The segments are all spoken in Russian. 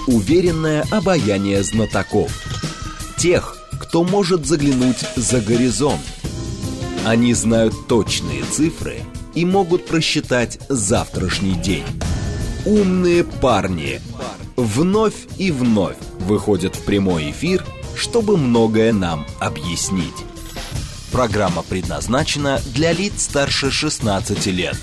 Уверенное обаяние знатоков. Тех, кто может заглянуть за горизонт. Они знают точные цифры и могут просчитать завтрашний день. Умные парни вновь и вновь выходят в прямой эфир, чтобы многое нам объяснить. Программа предназначена для лиц старше 16 лет.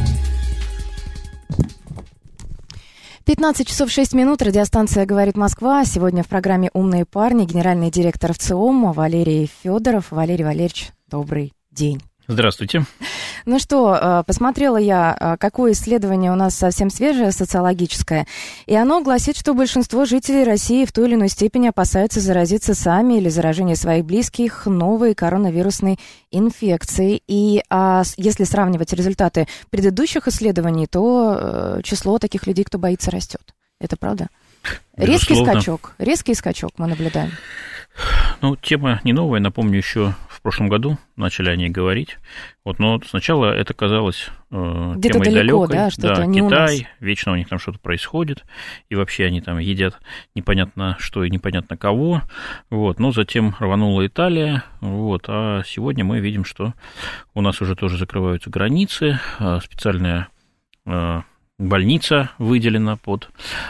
15 часов 6 минут. Радиостанция «Говорит Москва». Сегодня в программе «Умные парни» генеральный директор ВЦИОМ Валерий Федоров. Валерий Валерьевич, добрый день. Здравствуйте. Ну что, посмотрела я, какое исследование у нас совсем свежее, социологическое, и оно гласит, что большинство жителей России в той или иной степени опасаются заразиться сами или заражение своих близких новой коронавирусной инфекцией. И если сравнивать результаты предыдущих исследований, то число таких людей, кто боится, растет. Это правда? Резкий скачок мы наблюдаем. Ну, тема не новая, напомню, еще в прошлом году начали о ней говорить. Но сначала это казалось где-то темой далеко, далекой. Да, что-то не Китай, вечно у них там что-то происходит, и вообще они там едят непонятно что и непонятно кого. Но затем рванула Италия, а сегодня мы видим, что у нас уже тоже закрываются границы, специальная больница выделена под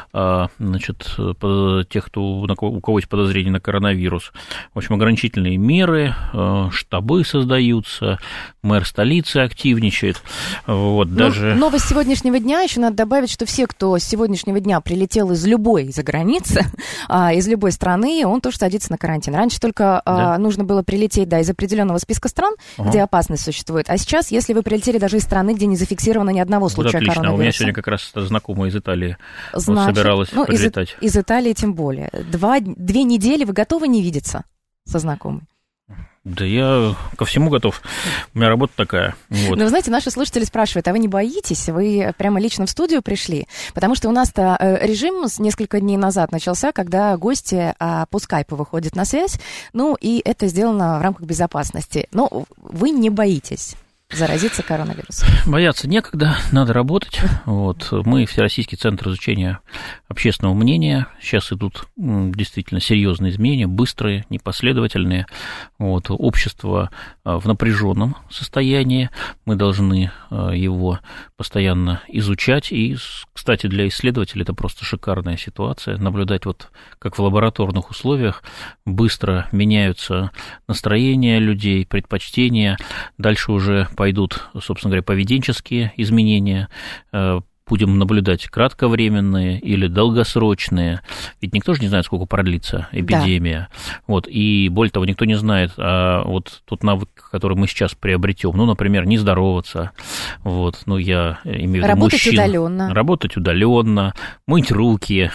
тех, у кого есть подозрение на коронавирус. В общем, ограничительные меры, штабы создаются, мэр столицы активничает. Даже... Новость сегодняшнего дня, еще надо добавить, что все, кто с сегодняшнего дня прилетел из любой заграницы, из любой страны, он тоже садится на карантин. Раньше только нужно было прилететь из определенного списка стран, где опасность существует. А сейчас, если вы прилетели даже из страны, где не зафиксировано ни одного случая коронавируса. У меня сегодня как раз знакомая из Италии собиралась прилетать. Из Италии тем более. 2 недели вы готовы не видеться со знакомой? Да я ко всему готов. У меня работа такая. Но вы знаете, наши слушатели спрашивают, а вы не боитесь? Вы прямо лично в студию пришли? Потому что у нас-то режим с несколько дней назад начался, когда гости по скайпу выходят на связь, и это сделано в рамках безопасности. Но вы не боитесь заразиться коронавирусом? Бояться некогда, надо работать. Мы, Всероссийский центр изучения общественного мнения, сейчас идут действительно серьезные изменения, быстрые, непоследовательные. Общество в напряженном состоянии, мы должны его постоянно изучать. И, кстати, для исследователей это просто шикарная ситуация, наблюдать, как в лабораторных условиях быстро меняются настроения людей, предпочтения, дальше уже пойдут, собственно говоря, поведенческие изменения, будем наблюдать кратковременные или долгосрочные. Ведь никто же не знает, сколько продлится эпидемия. Да. И более того, никто не знает, тот навык, который мы сейчас приобретем, например, не здороваться, я имею в виду мужчин. Работать удаленно, мыть руки,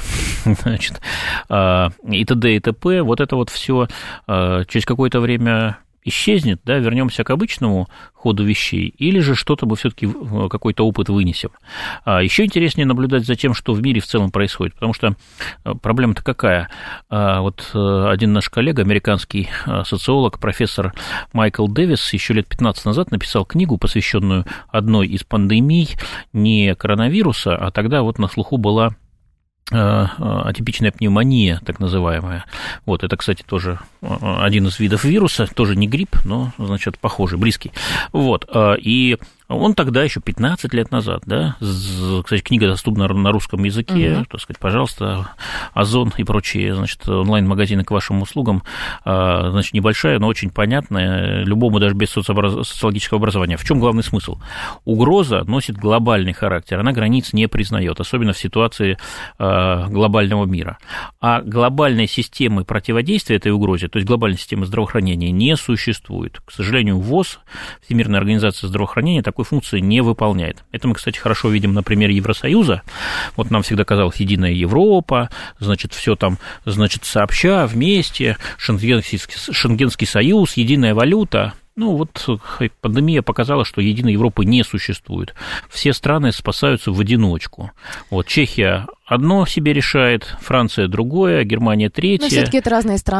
и т.д. и т.п. Это все через какое-то время исчезнет, вернемся к обычному ходу вещей, или же что-то мы все-таки какой-то опыт вынесем. Еще интереснее наблюдать за тем, что в мире в целом происходит, потому что проблема-то какая? Один наш коллега, американский социолог, профессор Майкл Дэвис, еще лет 15 назад написал книгу, посвященную одной из пандемий, не коронавируса, а тогда на слуху была атипичная пневмония, так называемая. Это, кстати, тоже один из видов вируса, тоже не грипп, но, похожий, близкий. И он тогда, еще 15 лет назад, кстати, книга доступна на русском языке, пожалуйста, Озон и прочие, онлайн-магазины к вашим услугам, небольшая, но очень понятная, любому даже без социологического образования. В чем главный смысл? Угроза носит глобальный характер, она границ не признает, особенно в ситуации глобального мира. А глобальной системы противодействия этой угрозе, то есть глобальной системы здравоохранения, не существует. К сожалению, ВОЗ, Всемирная организация здравоохранения, такой функции не выполняет. Это мы, кстати, хорошо видим на примере Евросоюза. Нам всегда казалось единая Европа, все там, сообща, вместе, Шенгенский союз, единая валюта. Пандемия показала, что единой Европы не существует. Все страны спасаются в одиночку. Чехия одно себе решает, Франция другое, Германия третье. Но все-таки это разные страны.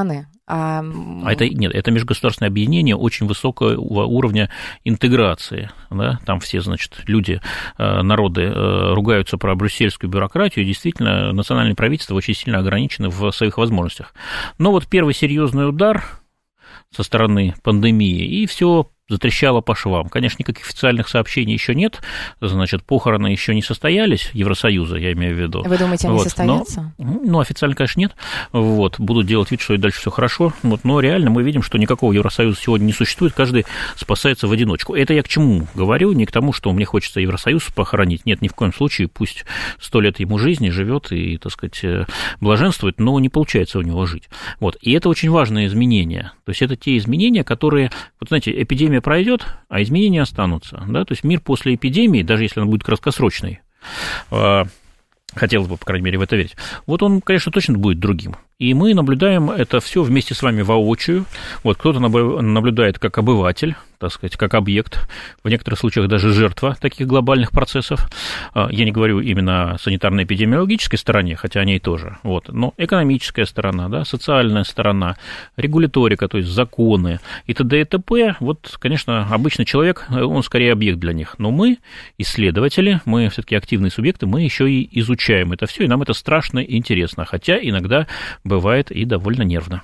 Это межгосударственное объединение очень высокого уровня интеграции. Да? Там все, значит, люди, народы ругаются про брюссельскую бюрократию, и действительно национальные правительства очень сильно ограничены в своих возможностях. Но вот первый серьезный удар со стороны пандемии, и все затрещало по швам. Конечно, никаких официальных сообщений еще нет, значит, похороны еще не состоялись, Евросоюза, я имею в виду. Вы думаете, они состоятся? Ну, официально, конечно, нет. Вот, будут делать вид, что и дальше все хорошо. Вот, но реально мы видим, что никакого Евросоюза сегодня не существует, каждый спасается в одиночку. Это я к чему говорю? Не к тому, что мне хочется Евросоюз похоронить. Нет, ни в коем случае, пусть 100 лет ему жизни живет и, так сказать, блаженствует, но не получается у него жить. Вот, и это очень важное изменение. То есть это те изменения, которые, вот знаете, эпидемия пройдет, а изменения останутся. Да? То есть мир после эпидемии, даже если он будет краткосрочный, хотелось бы, по крайней мере, в это верить, вот он, конечно, точно будет другим. И мы наблюдаем это все вместе с вами воочию. Вот кто-то наблюдает как обыватель, так сказать, как объект, в некоторых случаях даже жертва таких глобальных процессов. Я не говорю именно о санитарно-эпидемиологической стороне, хотя о ней тоже. Вот. Но экономическая сторона, да, социальная сторона, регуляторика, то есть законы и т.д. и т.п. Вот, конечно, обычный человек, он скорее объект для них. Но мы, исследователи, мы все-таки активные субъекты, мы еще и изучаем это все, и нам это страшно интересно, хотя иногда бывает и довольно нервно.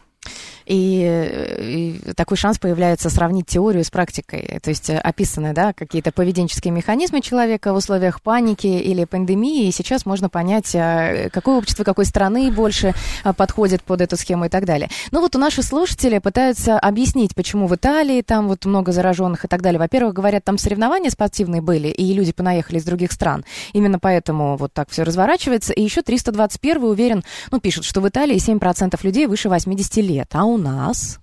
И такой шанс появляется сравнить теорию с практикой. То есть описаны, да, какие-то поведенческие механизмы человека в условиях паники или пандемии, и сейчас можно понять, какое общество какой страны больше подходит под эту схему и так далее. Но вот у наших слушателей пытаются объяснить, почему в Италии там вот много зараженных и так далее. Во-первых, говорят, там соревнования спортивные были, и люди понаехали из других стран. Именно поэтому вот так все разворачивается. И еще 321 уверен, пишет, что в Италии 7% людей выше 80 лет, а у нас?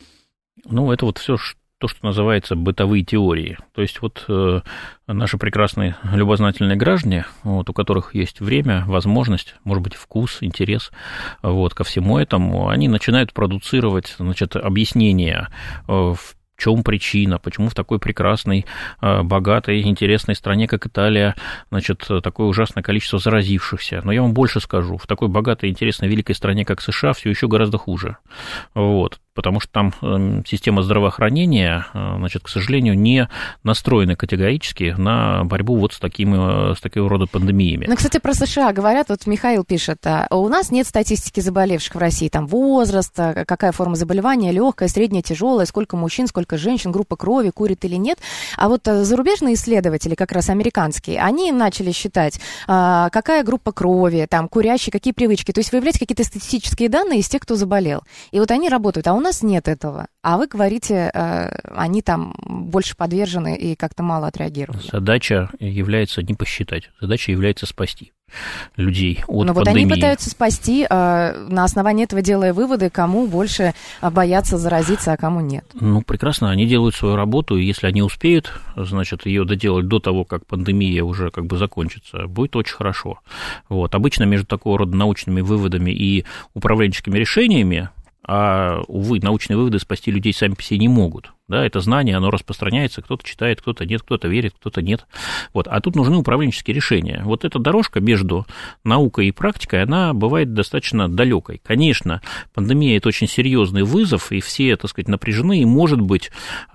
Ну, это вот все то, что называется бытовые теории. То есть вот наши прекрасные любознательные граждане, вот, у которых есть время, возможность, может быть, вкус, интерес вот, ко всему этому, они начинают продуцировать, значит, объяснения, в чем причина, почему в такой прекрасной, богатой, интересной стране, как Италия, значит, такое ужасное количество заразившихся. Но я вам больше скажу, в такой богатой, интересной, великой стране, как США, все еще гораздо хуже. Вот. Потому что там система здравоохранения, значит, к сожалению, не настроена категорически на борьбу вот с такого рода пандемиями. Ну, кстати, про США говорят, вот Михаил пишет, у нас нет статистики заболевших в России, там возраст, какая форма заболевания, легкая, средняя, тяжелая, сколько мужчин, сколько женщин, группа крови, курит или нет. А вот зарубежные исследователи, как раз американские, они начали считать, какая группа крови, там, курящие, какие привычки, то есть выявлять какие-то статистические данные из тех, кто заболел. И вот они работают, а у нас нет этого. А вы говорите, они там больше подвержены и как-то мало отреагировали. Задача является не посчитать, задача является спасти людей от пандемии. Но вот они пытаются спасти, на основании этого делая выводы, кому больше боятся заразиться, а кому нет. Ну, прекрасно, они делают свою работу, и если они успеют, значит, ее доделать до того, как пандемия уже как бы закончится, будет очень хорошо. Вот. Обычно между такого рода научными выводами и управленческими решениями, а, увы, научные выводы спасти людей сами по себе не могут. Да, это знание, оно распространяется, кто-то читает, кто-то нет, кто-то верит, кто-то нет. Вот. А тут нужны управленческие решения. Вот эта дорожка между наукой и практикой, она бывает достаточно далекой. Конечно, пандемия – это очень серьезный вызов, и все, так сказать, напряжены, и, может быть,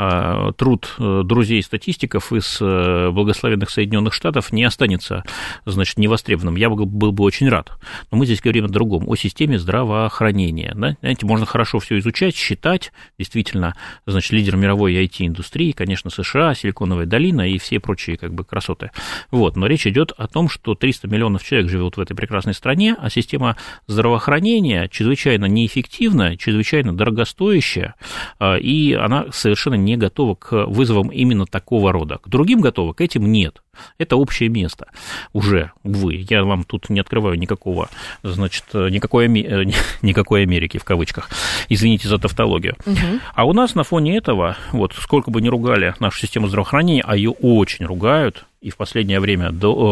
труд друзей-статистиков из благословенных Соединенных Штатов не останется, значит, невостребованным. Я был бы очень рад. Но мы здесь говорим о другом, о системе здравоохранения. Да? Знаете, можно хорошо все изучать, считать, действительно, значит, лидером мировой IT-индустрии, конечно, США, Силиконовая долина и все прочие как бы красоты. Вот. Но речь идет о том, что 300 миллионов человек живут в этой прекрасной стране, а система здравоохранения чрезвычайно неэффективна, чрезвычайно дорогостоящая, и она совершенно не готова к вызовам именно такого рода. К другим готова, к этим нет. Это общее место уже, увы. Я вам тут не открываю никакой Америки, в кавычках. Извините за тавтологию. А у нас на фоне этого, вот сколько бы ни ругали нашу систему здравоохранения, а ее очень ругают, и в последнее время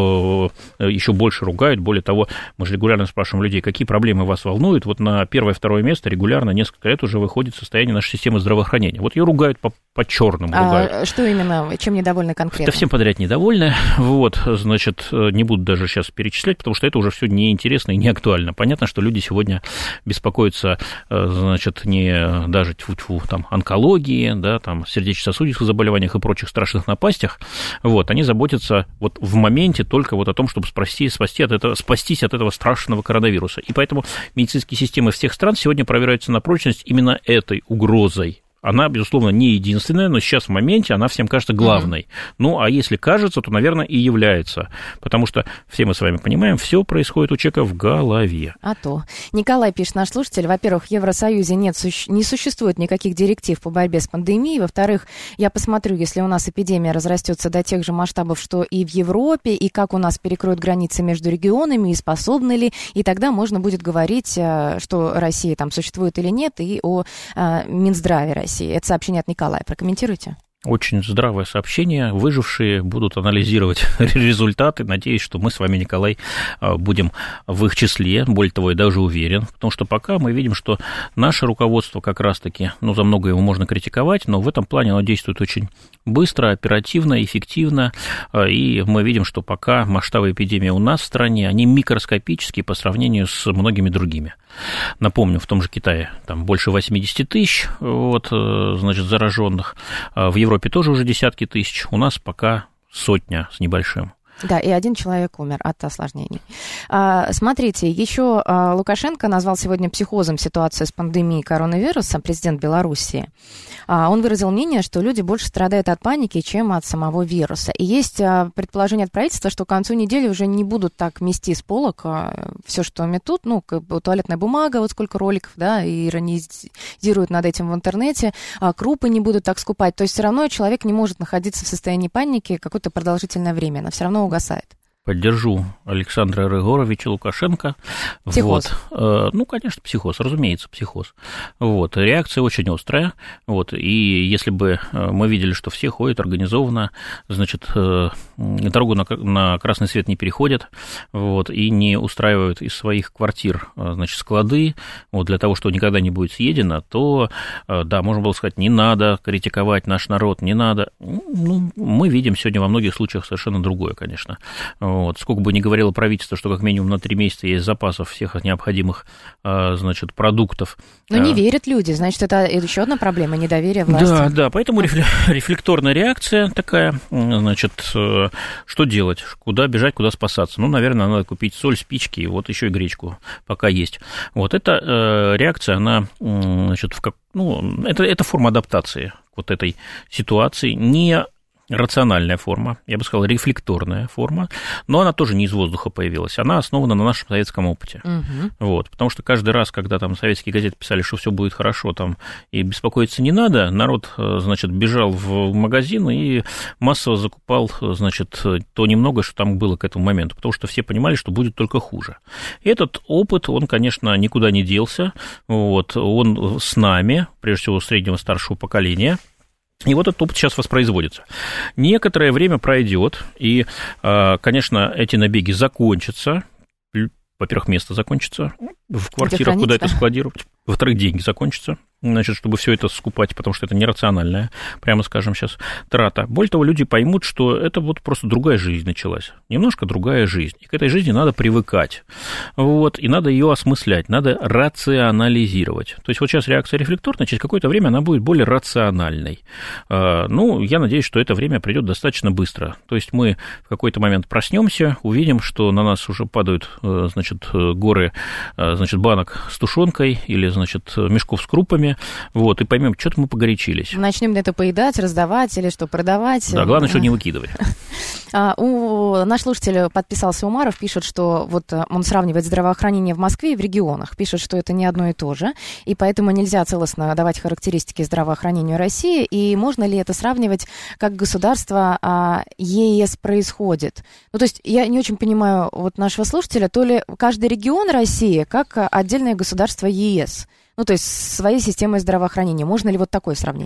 еще больше ругают. Более того, мы же регулярно спрашиваем людей, какие проблемы вас волнуют. Вот на первое-второе место регулярно несколько лет уже выходит состояние нашей системы здравоохранения. Вот ее ругают по-черному. Что именно, чем недовольны конкретно? Да всем подряд недовольны. Вот, значит, не буду даже сейчас перечислять, потому что это уже все неинтересно и не актуально. Понятно, что люди сегодня беспокоятся, значит, не даже там, онкологии, да, там, сердечно-сосудистых заболеваниях и прочих страшных напастях. Вот, они заботятся вот в моменте только вот о том, чтобы спастись от этого страшного коронавируса. И поэтому медицинские системы всех стран сегодня проверяются на прочность именно этой угрозой. Она, безусловно, не единственная, но сейчас в моменте она всем кажется главной. Ну, а если кажется, то, наверное, и является. Потому что все мы с вами понимаем, все происходит у человека в голове. А то. Николай пишет, наш слушатель, во-первых, в Евросоюзе не существует никаких директив по борьбе с пандемией. Во-вторых, я посмотрю, если у нас эпидемия разрастется до тех же масштабов, что и в Европе, и как у нас перекроют границы между регионами, и способны ли, и тогда можно будет говорить, что Россия там существует или нет, и о Минздраве России. Это сообщение от Николая. Прокомментируйте. Очень здравое сообщение. Выжившие будут анализировать результаты. Надеюсь, что мы с вами, Николай, будем в их числе. Более того, я даже уверен. Потому что пока мы видим, что наше руководство как раз-таки, за многое его можно критиковать, но в этом плане оно действует очень быстро, оперативно, эффективно. И мы видим, что пока масштабы эпидемии у нас в стране, они микроскопические по сравнению с многими другими. Напомню, в том же Китае там больше 80 тысяч зараженных. В Европе тоже уже десятки тысяч. У нас пока сотня с небольшим. Да, и один человек умер от осложнений. Смотрите, еще Лукашенко назвал сегодня психозом ситуацию с пандемией коронавируса, президент Белоруссии. Он выразил мнение, что люди больше страдают от паники, чем от самого вируса. И есть предположение от правительства, что к концу недели уже не будут так мести с полок все, что метут, туалетная бумага, вот сколько роликов, да, и иронизируют над этим в интернете, крупы не будут так скупать. То есть все равно человек не может находиться в состоянии паники какое-то продолжительное время, она все равно угасает. Поддержу Александра Григоровича Лукашенко. Психоз. Конечно, психоз, разумеется, психоз. Реакция очень острая. И если бы мы видели, что все ходят организованно, дорогу на красный свет не переходят, и не устраивают из своих квартир, склады, для того, что никогда не будет съедено, то, да, можно было сказать, не надо критиковать наш народ, не надо. Мы видим сегодня во многих случаях совершенно другое, конечно. Сколько бы ни говорило правительство, что как минимум на 3 месяца есть запасов всех необходимых, продуктов. Но не верят люди, значит, это еще одна проблема, недоверие власти. Да, поэтому рефлекторная реакция такая, что делать, куда бежать, куда спасаться? Наверное, надо купить соль, спички, и еще и гречку, пока есть. Эта реакция, она, это форма адаптации к этой ситуации, не рациональная форма, я бы сказал, рефлекторная форма, но она тоже не из воздуха появилась, она основана на нашем советском опыте. Потому что каждый раз, когда там советские газеты писали, что все будет хорошо, и беспокоиться не надо, народ, бежал в магазин и массово закупал, то немного, что там было к этому моменту, потому что все понимали, что будет только хуже. И этот опыт, он, конечно, никуда не делся, он с нами, прежде всего, среднего старшего поколения. И этот опыт сейчас воспроизводится. Некоторое время пройдет, и, конечно, эти набеги закончатся. Во-первых, место закончится в квартирах, куда это складировать. Во-вторых, деньги закончатся, чтобы все это скупать, потому что это нерациональная, прямо скажем сейчас, трата. Более того, люди поймут, что это просто другая жизнь началась, немножко другая жизнь. И к этой жизни надо привыкать, и надо ее осмыслять, надо рационализировать. То есть сейчас реакция рефлекторная, через какое-то время она будет более рациональной. Я надеюсь, что это время придет достаточно быстро. То есть мы в какой-то момент проснемся, увидим, что на нас уже падают, горы, банок с тушенкой или, мешков с крупами, и поймем, что-то мы погорячились. Начнем это поедать, раздавать или что, продавать. Да, главное, что не выкидывать. Наш слушатель подписался, Умаров, пишет, что он сравнивает здравоохранение в Москве и в регионах, пишет, что это не одно и то же, и поэтому нельзя целостно давать характеристики здравоохранению России, и можно ли это сравнивать, как государство ЕС происходит? То есть я не очень понимаю нашего слушателя, то ли каждый регион России как отдельное государство ЕС, то есть своей системой здравоохранения. Можно ли такое сравнение?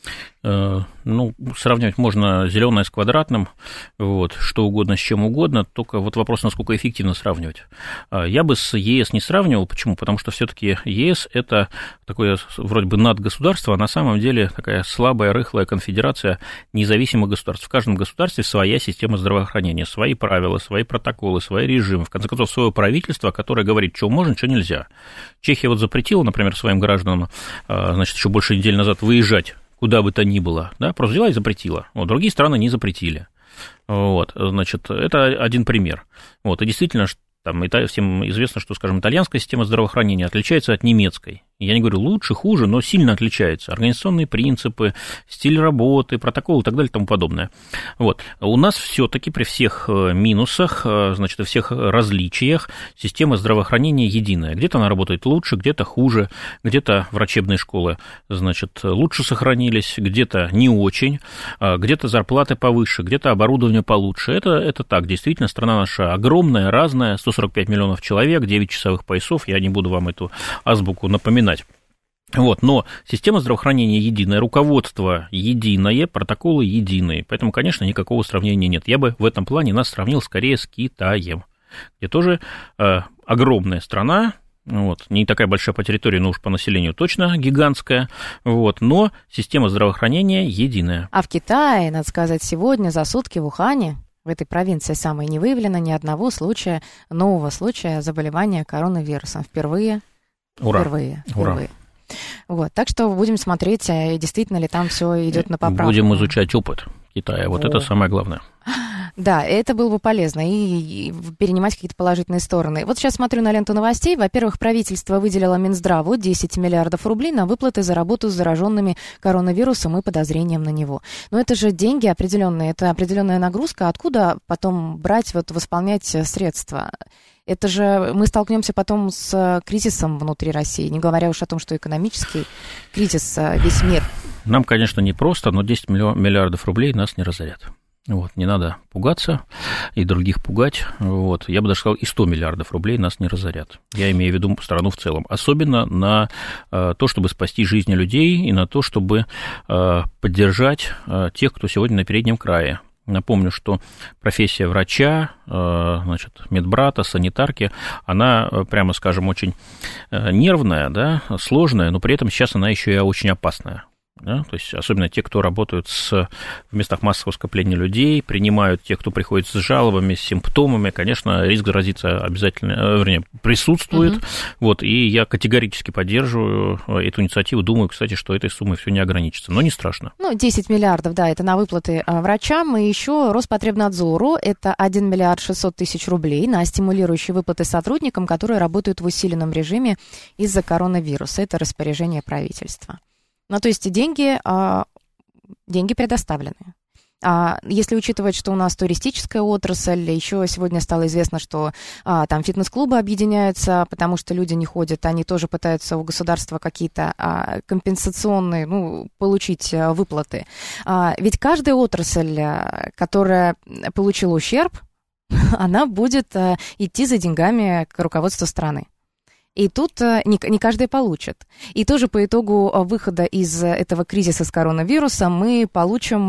Ну, сравнивать можно зеленое с квадратным, вот, что угодно с чем угодно, только вот вопрос, насколько эффективно сравнивать. Я бы с ЕС не сравнивал. Почему? Потому что все-таки ЕС – это такое вроде бы надгосударство, а на самом деле такая слабая, рыхлая конфедерация независимых государств. В каждом государстве своя система здравоохранения, свои правила, свои протоколы, свои режимы, в конце концов, свое правительство, которое говорит, что можно, что нельзя. Чехия вот запретила, например, своим гражданам, значит, еще больше недели назад выезжать куда бы то ни было, да, просто взяла и запретила. Вот, другие страны не запретили. Вот, значит, это один пример. Вот, и действительно, там, всем известно, что, скажем, итальянская система здравоохранения отличается от немецкой. Я не говорю лучше, хуже, но сильно отличается. Организационные принципы, стиль работы, протоколы и так далее и тому подобное. Вот. У нас все-таки при всех минусах, значит, и всех различиях система здравоохранения единая. Где-то она работает лучше, где-то хуже, где-то врачебные школы, значит, лучше сохранились, где-то не очень, где-то зарплаты повыше, где-то оборудование получше. Это так, действительно, страна наша огромная, разная, 145 миллионов человек, 9 часовых поясов, я не буду вам эту азбуку напоминать. Вот, но система здравоохранения единая, руководство единое, протоколы единые, поэтому, конечно, никакого сравнения нет. Я бы в этом плане нас сравнил скорее с Китаем, где тоже огромная страна, вот, не такая большая по территории, но уж по населению точно гигантская, вот, но система здравоохранения единая. А в Китае, надо сказать, сегодня за сутки в Ухане, в этой провинции самой, не выявлено ни одного нового случая заболевания коронавирусом. Впервые. Ура. Впервые. Ура. Вот, так что будем смотреть, действительно ли там все идет на поправку. Будем изучать опыт Китая. Вот это самое главное. Да, это было бы полезно, и перенимать какие-то положительные стороны. Вот сейчас смотрю на ленту новостей. Во-первых, правительство выделило Минздраву 10 миллиардов рублей на выплаты за работу с зараженными коронавирусом и подозрением на него. Но это же деньги определенные, это определенная нагрузка. Откуда потом брать, вот, восполнять средства? Это же мы столкнемся потом с кризисом внутри России, не говоря уж о том, что экономический кризис весь мир. Нам, конечно, не просто, но 10 миллиардов рублей нас не разорят. Вот, не надо пугаться и других пугать. Вот, я бы даже сказал, и 100 миллиардов рублей нас не разорят. Я имею в виду страну в целом. Особенно на то, чтобы спасти жизни людей, и на то, чтобы поддержать тех, кто сегодня на переднем крае. Напомню, что профессия врача, значит, медбрата, санитарки, она, прямо скажем, очень нервная, да, сложная, но при этом сейчас она еще и очень опасная. Да, то есть особенно те, кто работают в местах массового скопления людей, принимают тех, кто приходит с жалобами, с симптомами, конечно, риск заразиться обязательно, присутствует. Вот, и я категорически поддерживаю эту инициативу. Думаю, кстати, что этой суммой все не ограничится, но не страшно. 10 миллиардов, да, это на выплаты врачам, и еще Роспотребнадзору это 1 миллиард 600 тысяч рублей на стимулирующие выплаты сотрудникам, которые работают в усиленном режиме из-за коронавируса. Это распоряжение правительства. То есть деньги предоставлены. Если учитывать, что у нас туристическая отрасль, еще сегодня стало известно, что там фитнес-клубы объединяются, потому что люди не ходят, они тоже пытаются у государства какие-то компенсационные, получить выплаты. Ведь каждая отрасль, которая получила ущерб, она будет идти за деньгами к руководству страны. И тут не каждый получит. И тоже по итогу выхода из этого кризиса с коронавирусом мы получим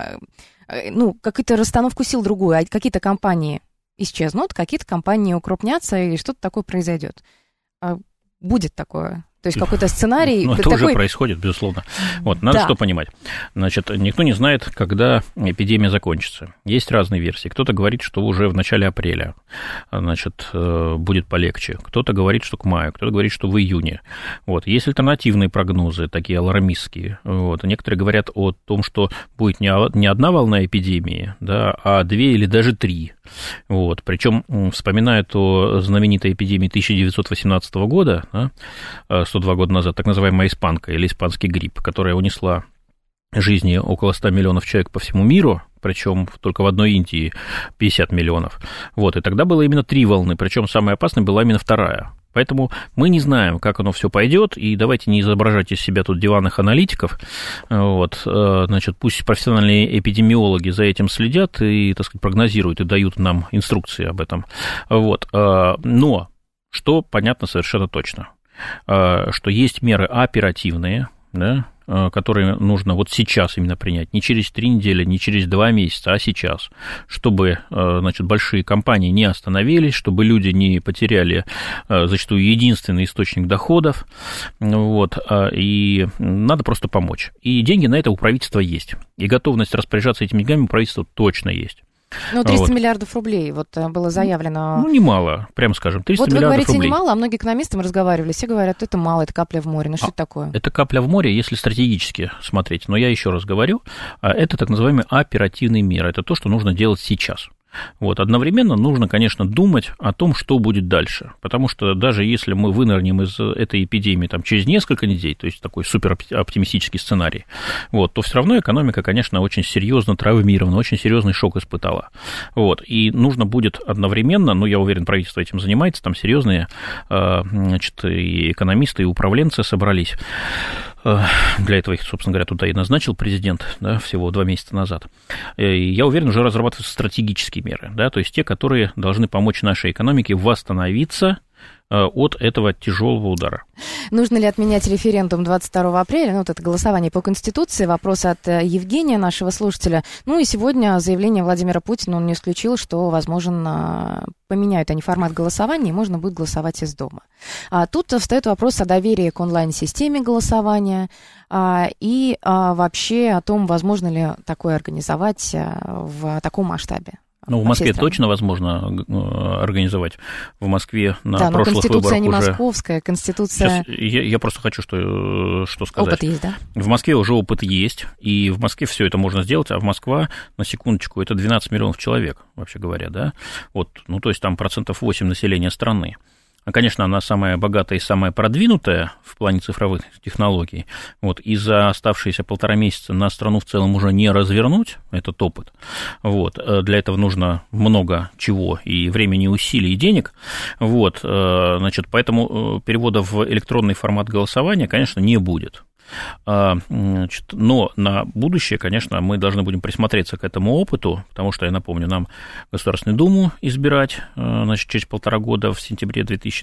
какую-то расстановку сил другую. Какие-то компании исчезнут, какие-то компании укрупнятся, и что-то такое произойдет. Будет такое. То есть какой-то сценарий... Это уже происходит, безусловно. Вот, надо что понимать. Значит, никто не знает, когда эпидемия закончится. Есть разные версии. Кто-то говорит, что уже в начале апреля, значит, будет полегче. Кто-то говорит, что к маю, кто-то говорит, что в июне. Вот. Есть альтернативные прогнозы, такие алармистские. Вот. Некоторые говорят о том, что будет не одна волна эпидемии, да, а 2 или даже 3. Вот. Причем вспоминают о знаменитой эпидемии 1918 года, да, 102 года назад, так называемая испанка или испанский грипп, которая унесла жизни около 100 миллионов человек по всему миру, причем только в одной Индии 50 миллионов. Вот. И тогда было именно 3 волны, причем самая опасная была именно 2. Поэтому мы не знаем, как оно все пойдет, и давайте не изображать из себя тут диванных аналитиков. Вот, значит, пусть профессиональные эпидемиологи за этим следят и, так сказать, прогнозируют и дают нам инструкции об этом. Вот. Но что понятно совершенно точно, что есть меры оперативные, да, которые нужно вот сейчас именно принять, не через 3 недели, не через 2 месяца, а сейчас, чтобы, значит, большие компании не остановились, чтобы люди не потеряли зачастую единственный источник доходов, вот, и надо просто помочь. И деньги на это у правительства есть, и готовность распоряжаться этими деньгами у правительства точно есть. Ну, 300 миллиардов рублей вот было заявлено. Ну, немало, прямо скажем, 300 вот миллиардов рублей. Вот вы говорите, немало, а многие экономисты мы разговаривали, все говорят, это мало, это капля в море. Ну, что это такое? Это капля в море, если стратегически смотреть. Но я еще раз говорю, это так называемые оперативные меры. Это то, что нужно делать сейчас. Вот. Одновременно нужно, конечно, думать о том, что будет дальше, потому что даже если мы вынырнем из этой эпидемии там, через несколько недель, то есть такой супероптимистический сценарий, вот, то все равно экономика, конечно, очень серьезно травмирована, очень серьезный шок испытала. Вот. И нужно будет одновременно, ну, я уверен, правительство этим занимается, там серьезные, значит, и экономисты, и управленцы собрались. Для этого их, собственно говоря, туда и назначил президент, да, всего 2 месяца назад. И я уверен, уже разрабатываются стратегические меры, да, то есть те, которые должны помочь нашей экономике восстановиться от этого тяжелого удара. Нужно ли отменять референдум 22 апреля? Ну, вот это голосование по Конституции. Вопрос от Евгения, нашего слушателя. Ну, и сегодня заявление Владимира Путина, он не исключил, что, возможно, поменяют они формат голосования, и можно будет голосовать из дома. Тут встает вопрос о доверии к онлайн-системе голосования и вообще о том, возможно ли такое организовать в таком масштабе. Ну, в Москве точно возможно организовать. В Москве на прошлых выборах уже... Конституция не московская, Конституция... Сейчас я просто хочу что сказать. Опыт есть, да? В Москве уже опыт есть, и в Москве все это можно сделать, а в Москва, на секундочку, это 12 миллионов человек, вообще говоря, да? Вот, ну, то есть там 8% населения страны. Конечно, она самая богатая и самая продвинутая в плане цифровых технологий, вот, и за оставшиеся 1,5 месяца на страну в целом уже не развернуть этот опыт, вот, для этого нужно много чего, и времени, и усилий, и денег, вот, значит, поэтому перевода в электронный формат голосования, конечно, не будет. Значит, но на будущее, конечно, мы должны будем присмотреться к этому опыту, потому что, я напомню, нам Государственную Думу избирать, значит, через 1,5 года в сентябре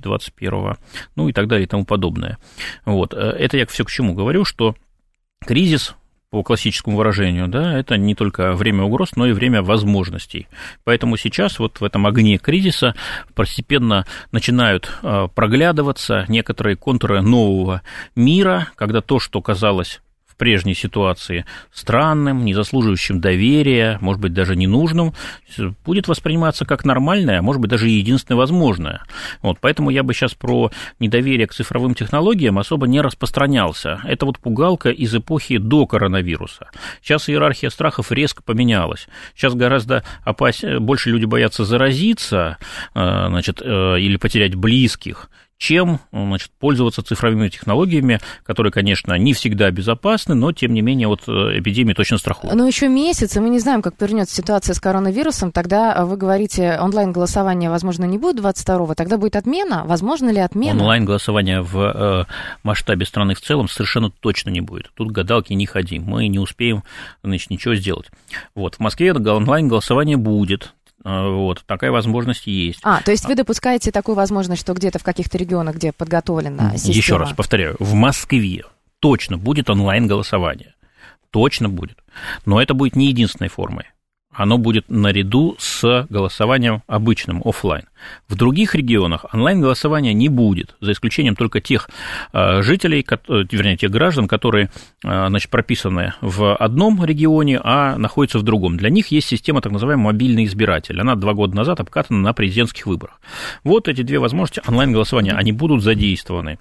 2021, ну и так далее и тому подобное. Вот. Это я все к чему говорю, что кризис, по классическому выражению, да, это не только время угроз, но и время возможностей. Поэтому сейчас вот в этом огне кризиса постепенно начинают проглядываться некоторые контуры нового мира, когда то, что казалось в прежней ситуации странным, не заслуживающим доверия, может быть, даже ненужным, будет восприниматься как нормальное, а может быть, даже единственное возможное. Вот, поэтому я бы сейчас про недоверие к цифровым технологиям особо не распространялся. Это вот пугалка из эпохи до коронавируса. Сейчас иерархия страхов резко поменялась. Сейчас гораздо больше люди боятся заразиться, значит, или потерять близких, чем, значит, пользоваться цифровыми технологиями, которые, конечно, не всегда безопасны, но, тем не менее, вот эпидемия точно страхует. Но еще месяц, и мы не знаем, как повернется ситуация с коронавирусом. Тогда вы говорите, онлайн-голосование, возможно, не будет 22-го, тогда будет отмена. Возможно ли отмена? Онлайн-голосование в масштабе страны в целом совершенно точно не будет. Тут гадалки не ходи, мы не успеем, значит, ничего сделать. Вот, в Москве онлайн-голосование будет. Вот, такая возможность есть. То есть вы допускаете такую возможность, что где-то в каких-то регионах, где подготовлена система? Еще раз повторяю, в Москве точно будет онлайн-голосование. Точно будет. Но это будет не единственной формой. Оно будет наряду с голосованием обычным, офлайн. В других регионах онлайн-голосования не будет, за исключением только тех жителей, вернее, тех граждан, которые, значит, прописаны в одном регионе, а находятся в другом. Для них есть система, так называемый мобильный избиратель. Она 2 года назад обкатана на президентских выборах. Вот эти 2 возможности онлайн-голосования, они будут задействованы.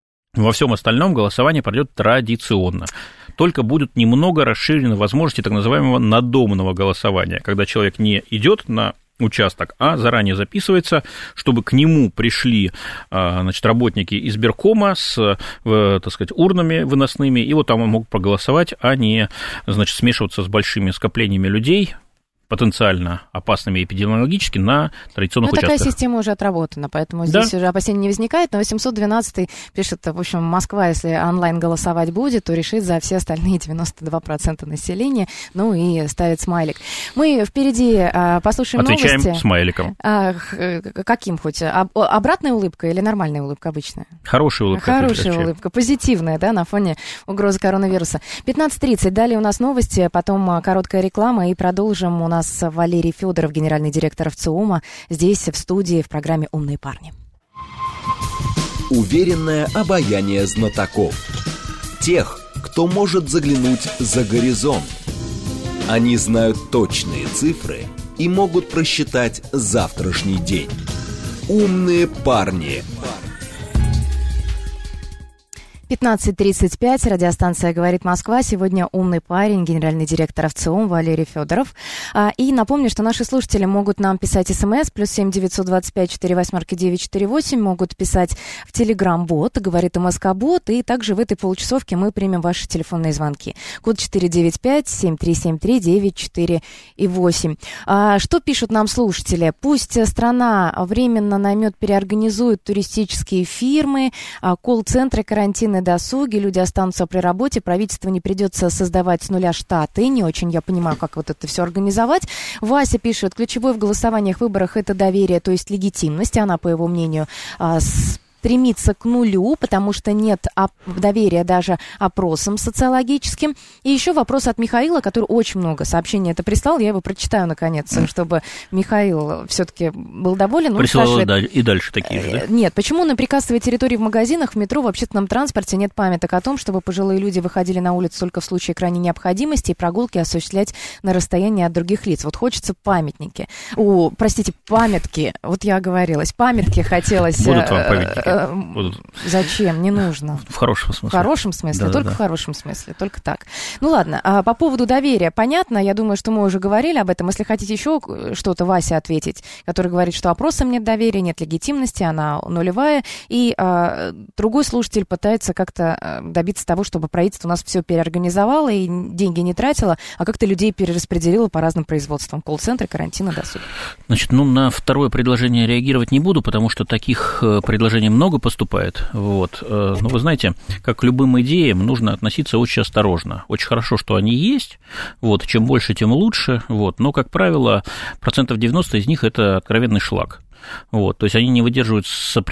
Во всем остальном голосование пройдет традиционно. Только будут немного расширены возможности так называемого надомного голосования, когда человек не идет на участок, а заранее записывается, чтобы к нему пришли, значит, работники избиркома с, так сказать, урнами выносными, и вот там он мог проголосовать, а не, значит, смешиваться с большими скоплениями людей, потенциально опасными эпидемиологически на традиционных участках. Такая система уже отработана, поэтому здесь уже опасений не возникает. Но 812-й пишет, в общем, Москва, если онлайн голосовать будет, то решит за все остальные 92% населения, ну и ставит смайлик. Мы впереди послушаем Отвечаем новости. Смайликом. Каким хоть? Обратная улыбка или нормальная улыбка обычная? Хорошая улыбка. Хорошая улыбка, позитивная, да, на фоне угрозы коронавируса. 15:30, далее у нас новости, потом короткая реклама, и продолжим. У нас Валерий Федоров, генеральный директор ВЦИОМа, здесь в студии в программе «Умные парни». Уверенное обаяние знатоков. Тех, кто может заглянуть за горизонт. Они знают точные цифры и могут просчитать завтрашний день. «Умные парни». 15:35, радиостанция «Говорит Москва». Сегодня умный парень, генеральный директор ВЦИОМ Валерий Федоров. И напомню, что наши слушатели могут нам писать СМС, +7 925 48 948, могут писать в Телеграм-бот, говорит МСК-бот, и также в этой получасовке мы примем ваши телефонные звонки. Код 495 7373 94 и 8. Что пишут нам слушатели? Пусть страна временно наймет, переорганизует туристические фирмы, колл-центры, карантины, досуги, люди останутся при работе, правительству не придется создавать с нуля штаты. Не очень я понимаю, как вот это все организовать. Вася пишет, ключевое в голосованиях, выборах это доверие, то есть легитимность. Она, по его мнению, стремится к нулю, потому что нет доверия даже опросам социологическим. И еще вопрос от Михаила, который очень много сообщений это прислал. Я его прочитаю, наконец, чтобы Михаил все-таки был доволен. Прислал и дальше такие же, да? Нет, почему на прикассовой территории в магазинах, в метро, в общественном транспорте нет памяток о том, чтобы пожилые люди выходили на улицу только в случае крайней необходимости и прогулки осуществлять на расстоянии от других лиц? Вот хочется памятники. Памятки. Вот я оговорилась. Памятки хотелось. Будут вам памятники. Будут. Зачем? Не нужно. В хорошем смысле. В хорошем смысле, да, только в хорошем смысле, только так. Ну ладно, по поводу доверия понятно, я думаю, что мы уже говорили об этом. Если хотите еще что-то Вася ответить, который говорит, что опросам нет доверия, нет легитимности, она нулевая, и другой слушатель пытается как-то добиться того, чтобы правительство у нас все переорганизовало и деньги не тратило, а как-то людей перераспределило по разным производствам. Колл-центры, карантина, досуг. Значит, на второе предложение реагировать не буду, потому что таких предложений много поступает. Вот. Но вы знаете, как к любым идеям нужно относиться очень осторожно. Очень хорошо, что они есть. Вот. Чем больше, тем лучше. Вот. Но, как правило, 90% из них это откровенный шлак. Вот, то есть они не выдерживают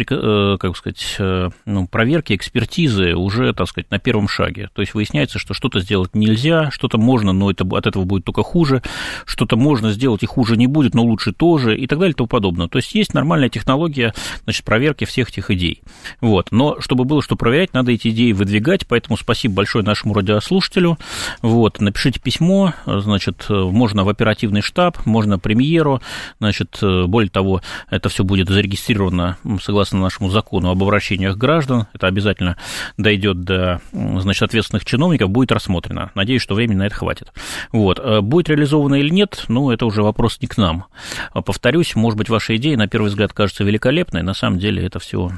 проверки, экспертизы уже, так сказать, на первом шаге. То есть выясняется, что что-то сделать нельзя, что-то можно, но от этого будет только хуже, что-то можно сделать и хуже не будет, но лучше тоже, и так далее и тому подобное. То есть есть нормальная технология, значит, проверки всех этих идей. Вот. Но чтобы было что проверять, надо эти идеи выдвигать, поэтому спасибо большое нашему радиослушателю. Вот. Напишите письмо, значит, можно в оперативный штаб, можно премьеру, значит, более того, это все будет зарегистрировано согласно нашему закону об обращениях граждан. Это обязательно дойдет до, значит, ответственных чиновников, будет рассмотрено. Надеюсь, что времени на это хватит. Вот. Будет реализовано или нет, это уже вопрос не к нам. Повторюсь, может быть, ваша идея на первый взгляд кажется великолепной, на самом деле это все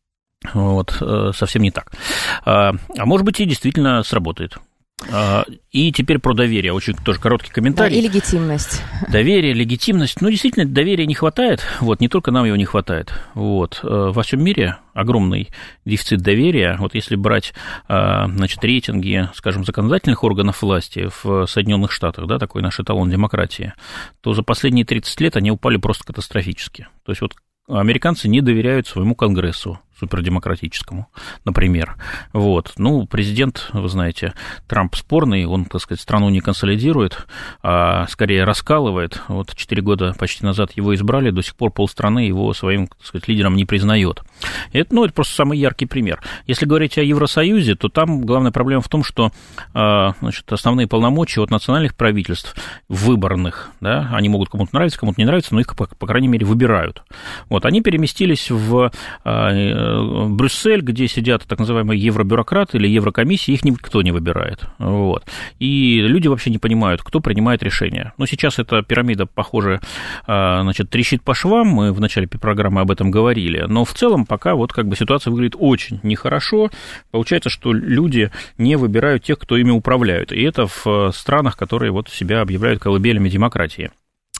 совсем не так. А может быть, и действительно сработает. И теперь про доверие. Очень тоже короткий комментарий. Да, и легитимность. Доверие, легитимность. Действительно, доверия не хватает. Вот, не только нам его не хватает. Вот. Во всем мире огромный дефицит доверия. Вот если брать, значит, рейтинги, скажем, законодательных органов власти в Соединенных Штатах, да, такой наш эталон демократии, то за последние 30 лет они упали просто катастрофически. То есть вот американцы не доверяют своему Конгрессу супердемократическому, например. Вот. Президент, вы знаете, Трамп спорный, он, так сказать, страну не консолидирует, а скорее раскалывает. 4 года почти назад его избрали, до сих пор полстраны его своим, так сказать, лидером не признает. Это просто самый яркий пример. Если говорить о Евросоюзе, то там главная проблема в том, что, значит, основные полномочия от национальных правительств, выборных, да, они могут кому-то нравиться, кому-то не нравиться, но их, по крайней мере, выбирают. Они переместились в Брюссель, где сидят так называемые евробюрократы или еврокомиссии, их никто не выбирает. Вот. И люди вообще не понимают, кто принимает решения. Сейчас эта пирамида, похоже, значит, трещит по швам, мы в начале программы об этом говорили, но в целом пока ситуация выглядит очень нехорошо. Получается, что люди не выбирают тех, кто ими управляют. И это в странах, которые себя объявляют колыбелями демократии.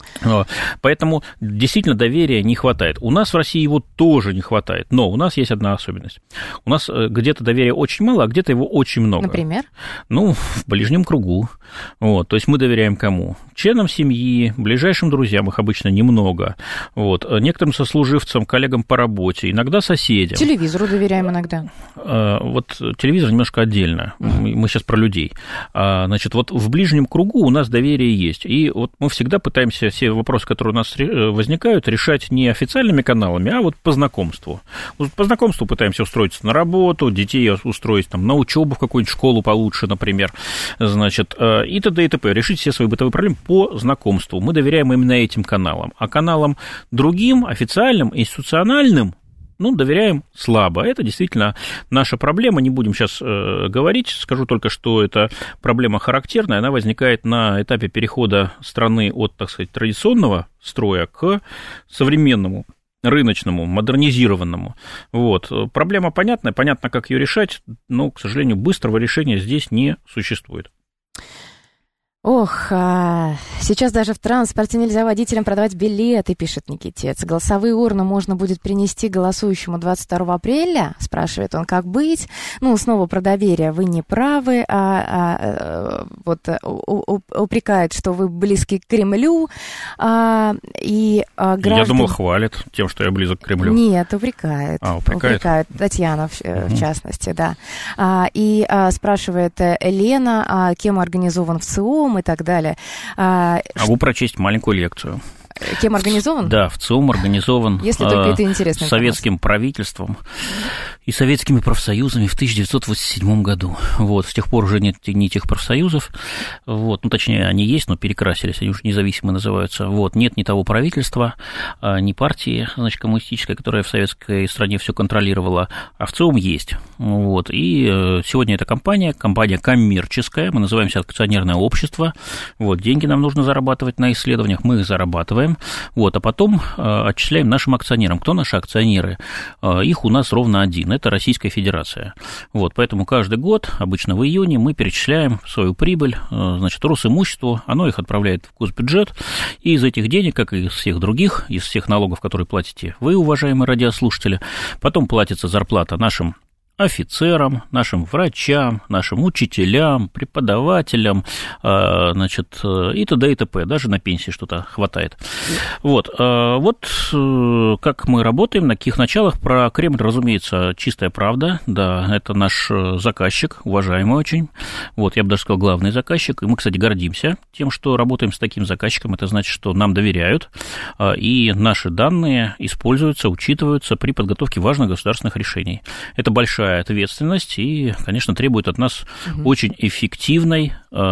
Поэтому действительно доверия не хватает. У нас в России его тоже не хватает, но у нас есть одна особенность. У нас где-то доверия очень мало, а где-то его очень много. Например? Ну, в ближнем кругу. Вот, то есть мы доверяем кому? Членам семьи, ближайшим друзьям, их обычно немного. Вот, некоторым сослуживцам, коллегам по работе, иногда соседям. Телевизору доверяем иногда. Вот телевизор немножко отдельно. Мы сейчас про людей. Значит, вот в ближнем кругу у нас доверие есть. И вот мы всегда пытаемся все вопросы, которые у нас возникают, решать не официальными каналами, а вот по знакомству. Вот по знакомству пытаемся устроиться на работу, детей устроить там, на учебу в какую-нибудь школу получше, например, значит, и т.д. и т.п. Решить все свои бытовые проблемы по знакомству. Мы доверяем именно этим каналам. А каналам другим, официальным, институциональным, доверяем слабо. Это действительно наша проблема. Не будем сейчас говорить. Скажу только, что эта проблема характерная. Она возникает на этапе перехода страны от, так сказать, традиционного строя к современному, рыночному, модернизированному. Вот. Проблема понятная. Понятно, как ее решать, но, к сожалению, быстрого решения здесь не существует. Ох, сейчас даже в транспорте нельзя водителям продавать билеты, пишет Никитец. Голосовые урны можно будет принести голосующему 22 апреля, спрашивает он, как быть. Снова про доверие, вы не правы, упрекает, что вы близки к Кремлю. И граждан... Я думал, хвалит тем, что я близок к Кремлю. Нет, упрекает. Упрекает? Татьяна, в частности, да. И спрашивает Елена, кем организован ВЦИОМ и так далее. Могу прочесть маленькую лекцию. Кем организован? Да, ВЦИОМ организован советским правительством и советскими профсоюзами в 1987 году. Вот, с тех пор уже нет ни тех профсоюзов, вот, точнее, они есть, но перекрасились, они уже независимые называются. Вот, нет ни того правительства, ни партии, значит, коммунистической, которая в советской стране все контролировала, а ВЦИОМ есть. Вот, и сегодня эта компания коммерческая, мы называемся акционерное общество, вот, деньги нам нужно зарабатывать на исследованиях, мы их зарабатываем. Вот, а потом отчисляем нашим акционерам. Кто наши акционеры? Их у нас ровно один, это Российская Федерация. Вот, поэтому каждый год, обычно в июне, мы перечисляем свою прибыль, значит, Росимуществу, оно их отправляет в госбюджет, и из этих денег, как и из всех других, из всех налогов, которые платите вы, уважаемые радиослушатели, потом платится зарплата нашим офицерам, нашим врачам, нашим учителям, преподавателям, значит, и т.д. и т.п. Даже на пенсии что-то хватает. Вот как мы работаем, на каких началах. Про Кремль, разумеется, чистая правда. Да, это наш заказчик, уважаемый очень. Вот, я бы даже сказал, главный заказчик. И мы, кстати, гордимся тем, что работаем с таким заказчиком. Это значит, что нам доверяют, и наши данные используются, учитываются при подготовке важных государственных решений. Это большая ответственность и, конечно, требует от нас очень эффективной,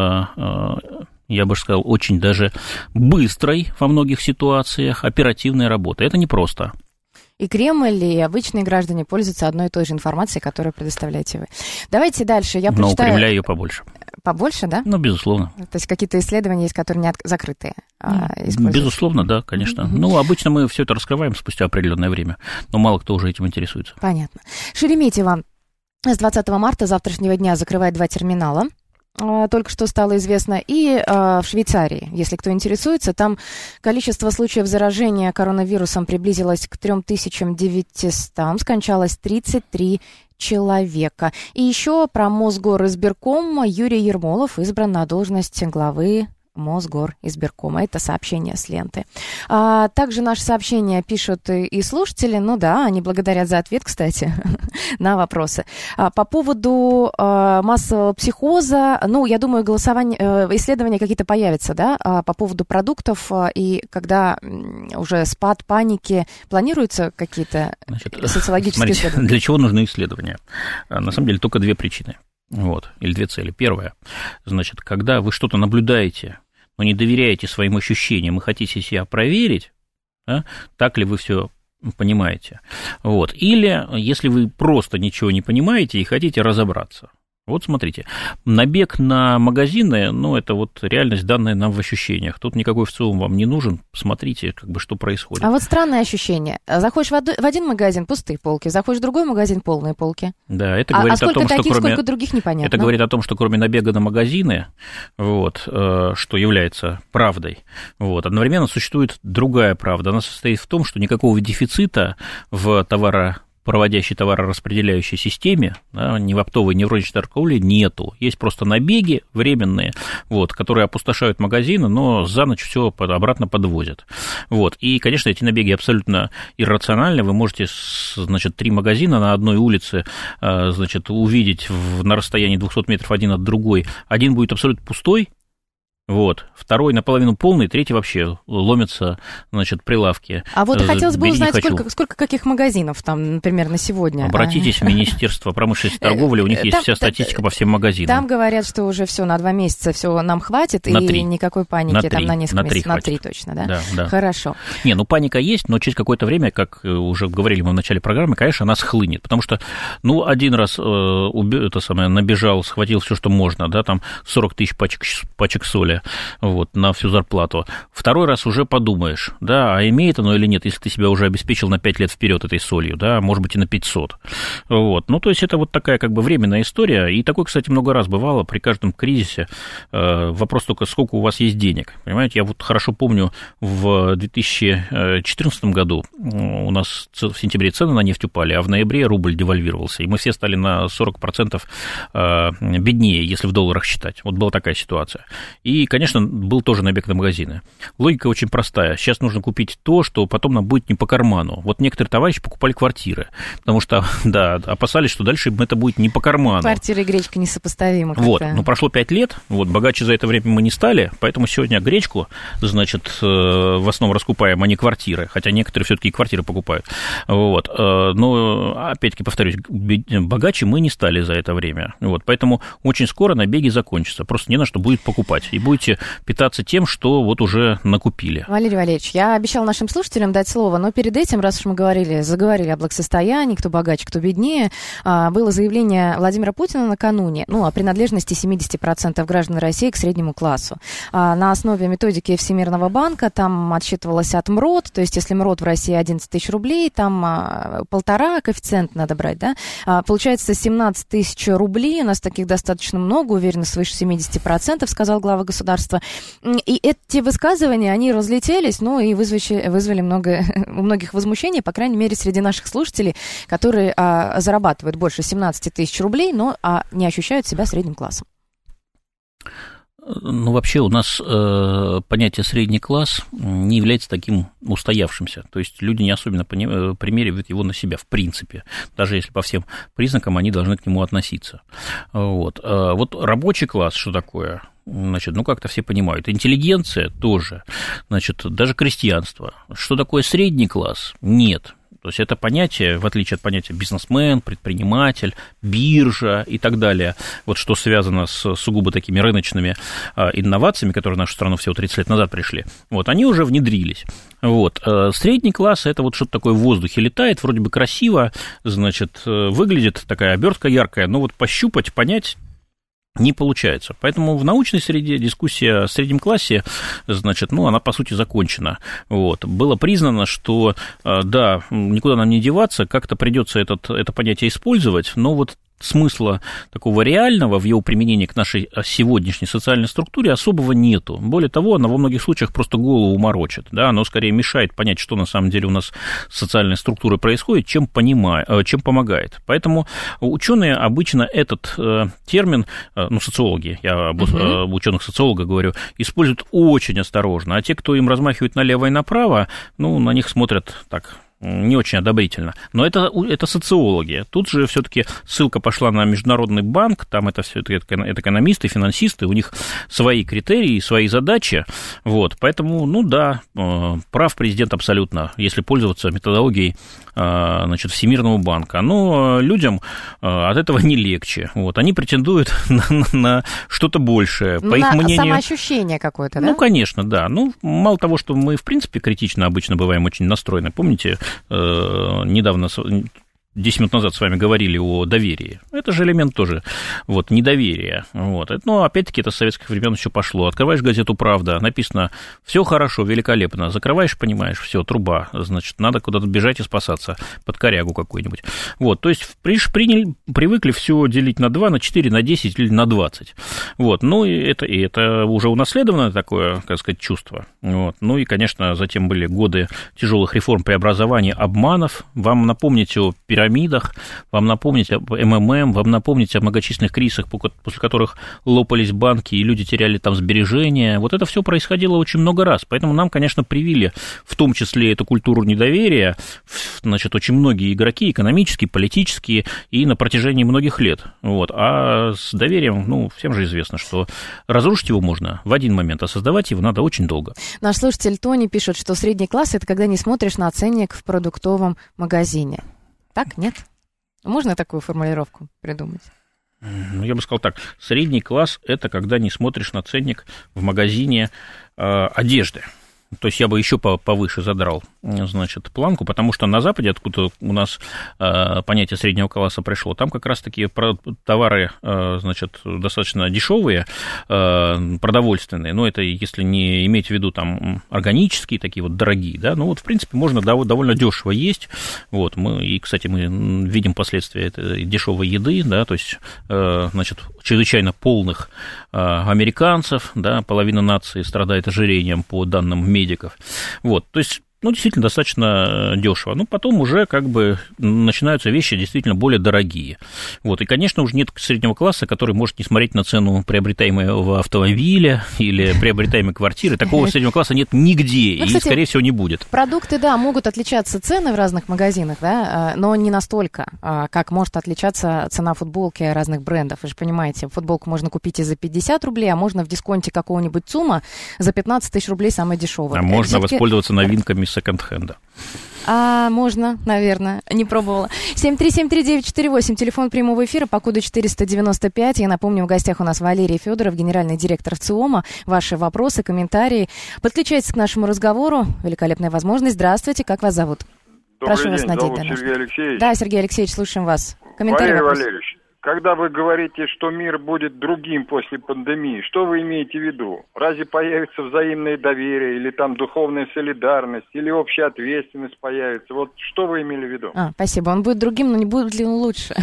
я бы сказал, очень даже быстрой во многих ситуациях оперативной работы. Это непросто. И Кремль, и обычные граждане пользуются одной и той же информацией, которую предоставляете вы. Давайте дальше. Я прочитаю... Но у Кремля ее побольше. Побольше, да? Безусловно. То есть какие-то исследования есть, которые не закрытые? Безусловно, да, конечно. Обычно мы все это раскрываем спустя определенное время, но мало кто уже этим интересуется. Понятно. Шереметьево с 20 марта завтрашнего дня закрывает 2 терминала. Только что стало известно, и в Швейцарии, если кто интересуется, там количество случаев заражения коронавирусом приблизилось к 3900, скончалось 33 человека. И еще про Мосгоризбирком. Юрий Ермолов избран на должность главы Мосгоризбиркома. Это сообщение с ленты. Также наши сообщения пишут и слушатели. Они благодарят за ответ, кстати, на вопросы. По поводу массового психоза, я думаю, исследования какие-то появятся, да, по поводу продуктов, и когда уже спад паники, планируются какие-то социологические исследования? Для чего нужны исследования? На самом деле только 2 причины. Или 2 цели. Первая, значит, когда вы что-то наблюдаете, но не доверяете своим ощущениям и хотите себя проверить, да, так ли вы все понимаете. Или если вы просто ничего не понимаете и хотите разобраться. Вот смотрите, набег на магазины, ну, это вот реальность, данная нам в ощущениях. Тут никакой ВЦИОМ вам не нужен, посмотрите, как бы, что происходит. А вот странное ощущение. Заходишь в один магазин, пустые полки, заходишь в другой магазин, полные полки. Да, это говорит о том, что сколько других, непонятно. Это говорит о том, что кроме набега на магазины, вот, что является правдой, вот, одновременно существует другая правда. Она состоит в том, что никакого дефицита в проводящей товарораспределяющей системе, да, ни в оптовой, ни в розничной торговле нету. Есть просто набеги временные, вот, которые опустошают магазины, но за ночь все обратно подвозят. Вот. И, конечно, эти набеги абсолютно иррациональны. Вы можете, значит, 3 магазина на одной улице, значит, увидеть на расстоянии 200 метров один от другой. Один будет абсолютно пустой, вот, второй наполовину полный, третий вообще ломятся, значит, прилавки. А вот хотелось бы узнать, сколько каких магазинов там, например, на сегодня. Обратитесь в Министерство промышленности и торговли, у них есть вся статистика по всем магазинам. Там говорят, что уже все на 2 месяца, все нам хватит, и никакой паники там на несколько месяцев. На 3 точно, да? Да. Хорошо. Не, ну паника есть, но через какое-то время, как уже говорили мы в начале программы, конечно, она схлынет, потому что, ну, один раз набежал, схватил все, что можно, да, там 40 тысяч пачек соли, вот, на всю зарплату. Второй раз уже подумаешь, да, а имеет оно или нет, если ты себя уже обеспечил на 5 лет вперед этой солью, да, может быть, и на 500. Вот, ну, то есть это вот такая как бы временная история, и такое, кстати, много раз бывало при каждом кризисе. Вопрос только, сколько у вас есть денег, понимаете? Я вот хорошо помню, в 2014 году у нас в сентябре цены на нефть упали, а в ноябре рубль девальвировался, и мы все стали на 40% беднее, если в долларах считать. Вот была такая ситуация. И, конечно, был тоже набег на магазины. Логика очень простая. Сейчас нужно купить то, что потом нам будет не по карману. Вот некоторые товарищи покупали квартиры, потому что, да, опасались, что дальше им это будет не по карману. Квартира и гречка несопоставимы. Вот, но прошло 5 лет, вот, богаче за это время мы не стали, поэтому сегодня гречку, значит, в основном раскупаем, а не квартиры, хотя некоторые все-таки и квартиры покупают. Вот, но, опять-таки, повторюсь, богаче мы не стали за это время. Вот, поэтому очень скоро набеги закончатся, просто не на что будет покупать. И будете питаться тем, что вот уже накупили. Валерий Валерьевич, я обещал нашим слушателям дать слово, но перед этим, раз уж мы заговорили о благосостоянии, кто богаче, кто беднее, было заявление Владимира Путина накануне, о принадлежности 70% граждан России к среднему классу. На основе методики Всемирного банка там отсчитывалось от МРОТ, то есть если МРОТ в России 11 тысяч рублей, там 1,5 коэффициент надо брать, да? Получается 17 тысяч рублей, у нас таких достаточно много, уверенно, свыше 70%, сказал глава государства. И эти высказывания, они разлетелись, и вызвали у многих возмущений, по крайней мере, среди наших слушателей, которые зарабатывают больше 17 тысяч рублей, но не ощущают себя средним классом. Ну, вообще у нас понятие «средний класс» не является таким устоявшимся. То есть люди не особенно примеривают его на себя, в принципе. Даже если по всем признакам они должны к нему относиться. Вот рабочий класс, что такое? Значит, как-то все понимают. Интеллигенция тоже. Значит, даже крестьянство. Что такое средний класс? Нет. То есть это понятие, в отличие от понятия бизнесмен, предприниматель, биржа и так далее, вот что связано с сугубо такими рыночными инновациями, которые в нашу страну всего 30 лет назад пришли, вот, они уже внедрились. Вот. Средний класс – это вот что-то такое в воздухе летает, вроде бы красиво, значит, выглядит такая обертка яркая, но вот пощупать, понять не получается. Поэтому в научной среде дискуссия о среднем классе, значит, она, по сути, закончена. Вот. Было признано, что, да, никуда нам не деваться, как-то придется это понятие использовать, но вот смысла такого реального в его применении к нашей сегодняшней социальной структуре особого нету. Более того, она во многих случаях просто голову морочит. Да? Оно скорее мешает понять, что на самом деле у нас с социальной структурой происходит, чем помогает. Поэтому ученые обычно этот термин, социологи, я об ученых социологах говорю, используют очень осторожно. А те, кто им размахивает налево и направо, на них смотрят так не очень одобрительно. Но это социологи. Тут же все-таки ссылка пошла на Международный банк, там это все-таки это экономисты, финансисты, у них свои критерии, свои задачи. Вот, поэтому, да, прав президент абсолютно, если пользоваться методологией, значит, Всемирного банка. Но людям от этого не легче. Вот, они претендуют на что-то большее. По их мнению, самоощущение какое-то, да? Конечно, да. Мало того, что мы, в принципе, критично обычно бываем очень настроены. Помните, недавно 10 минут назад с вами говорили о доверии. Это же элемент тоже вот, недоверия. Вот. Но, опять-таки, это с советских времен еще пошло. Открываешь газету «Правда», написано «все хорошо, великолепно». Закрываешь, понимаешь, все, труба. Значит, надо куда-то бежать и спасаться под корягу какую-нибудь. Вот. То есть, привыкли все делить на 2, на 4, на 10 или на 20. Вот. Ну, и это уже унаследованное такое, так сказать, чувство. Вот. Ну, и, конечно, затем были годы тяжелых реформ, преобразований, обманов. Вам напомнить о пирамидах, вам напомнить об МММ, вам напомнить о многочисленных кризисах, после которых лопались банки, и люди теряли там сбережения. Вот это все происходило очень много раз. Поэтому нам, конечно, привили в том числе эту культуру недоверия, значит, очень многие игроки, экономические, политические, и на протяжении многих лет. Вот. А с доверием, ну, всем же известно, что разрушить его можно в один момент, а создавать его надо очень долго. Наш слушатель Тони пишет, что средний класс – это когда не смотришь на ценник в продуктовом магазине. Так, нет? Можно такую формулировку придумать? Ну, я бы сказал так. Средний класс – это когда не смотришь на ценник в магазине одежды. То есть я бы еще повыше задрал, значит, планку, потому что на Западе, откуда у нас понятие среднего класса пришло, там как раз-таки товары, значит, достаточно дешевые, продовольственные, но это если не иметь в виду там органические, такие вот дорогие, да, ну вот, в принципе, можно довольно дешево есть, вот, кстати, мы видим последствия этой дешевой еды, да, то есть, значит, чрезвычайно полных американцев, да, половина нации страдает ожирением по данным медиков. Вот, то есть, ну, действительно, достаточно дешево. Ну, потом уже как бы начинаются вещи действительно более дорогие. Вот, и, конечно, уже нет среднего класса, который может не смотреть на цену приобретаемого автомобиля или приобретаемой квартиры. Такого среднего класса нет нигде, ну, кстати, и, скорее всего, не будет. Продукты, да, могут отличаться цены в разных магазинах, да, но не настолько, как может отличаться цена футболки разных брендов. Вы же понимаете, футболку можно купить и за 50 рублей, а можно в дисконте какого-нибудь ЦУМа за 15 тысяч рублей самый дешевый. А можно воспользоваться новинками секонд-хенда. Можно, наверное, не пробовала. 7373948, телефон прямого эфира по коду 495. Я напомню, в гостях у нас Валерий Федоров, генеральный директор ВЦИОМа. Ваши вопросы, комментарии. Подключайтесь к нашему разговору. Великолепная возможность. Здравствуйте, как вас зовут? Добрый Прошу день, вас, надеть Сергей Алексеевич. Да, Сергей Алексеевич, слушаем вас. Валерий Валерьевич, когда вы говорите, что мир будет другим после пандемии, что вы имеете в виду? Разве появится взаимное доверие, или там духовная солидарность, или общая ответственность появится? Вот что вы имели в виду? Спасибо. Он будет другим, но не будет ли он лучше?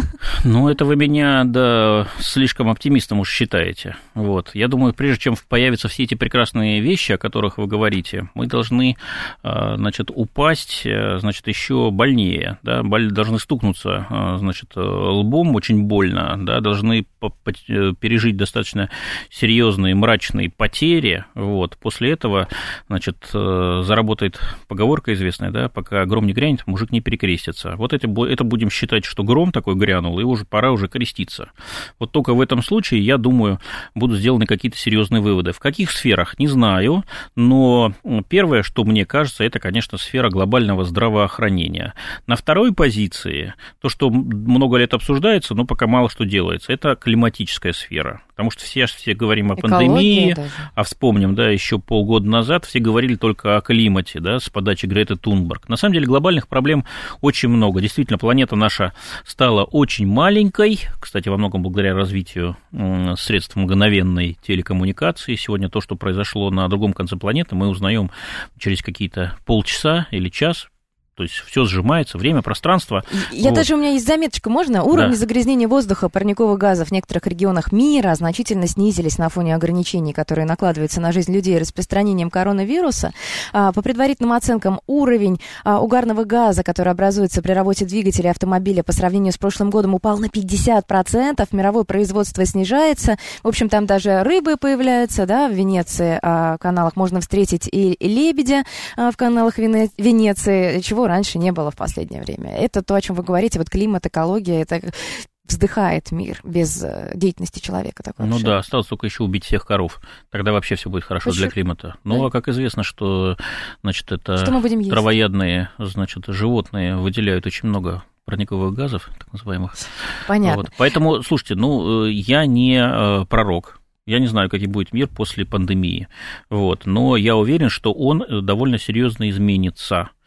Ну, это вы меня, да, слишком оптимистом уж считаете. Вот. Я думаю, прежде чем появятся все эти прекрасные вещи, о которых вы говорите, мы должны, значит, упасть, значит, еще больнее, да, должны стукнуться, значит, лбом очень больно, да, должны пережить достаточно серьезные мрачные потери. Вот. После этого, значит, заработает поговорка известная, да, пока гром не грянет, мужик не перекрестится. Вот это будем считать, что гром такой грянул, и уже пора уже креститься. Вот только в этом случае, я думаю, будут сделаны какие-то серьезные выводы. В каких сферах, не знаю, но первое, что мне кажется, это, конечно, сфера глобального здравоохранения. На второй позиции, то, что много лет обсуждается, но пока мало что делается, это климатическая сфера. Потому что все говорим о пандемии, даже. А вспомним, да, еще полгода назад все говорили только о климате, да, с подачи Греты Тунберг. На самом деле глобальных проблем очень много. Действительно, планета наша стала очень маленькой, кстати, во многом благодаря развитию средств мгновенной телекоммуникации. Сегодня то, что произошло на другом конце планеты, мы узнаем через какие-то полчаса или час. То есть все сжимается, время, пространство. Даже у меня есть заметочка, можно? Уровни загрязнения воздуха парниковых газов в некоторых регионах мира значительно снизились на фоне ограничений, которые накладываются на жизнь людей распространением коронавируса. По предварительным оценкам, уровень угарного газа, который образуется при работе двигателя автомобиля по сравнению с прошлым годом, упал на 50%, мировое производство снижается. В общем, там даже рыбы появляются, да, в Венеции, в каналах можно встретить и лебедя в каналах Венеции, чего раньше не было в последнее время. Это то, о чем вы говорите, вот климат, экология, это вздыхает мир без деятельности человека. Да, осталось только еще убить всех коров. Тогда вообще все будет хорошо для климата. Ну, а как известно, что, значит, это травоядные, значит, животные выделяют очень много парниковых газов, так называемых. Понятно. Вот. Поэтому, слушайте, я не пророк. Я не знаю, каким будет мир после пандемии. Вот. Но я уверен, что он довольно серьезно изменится.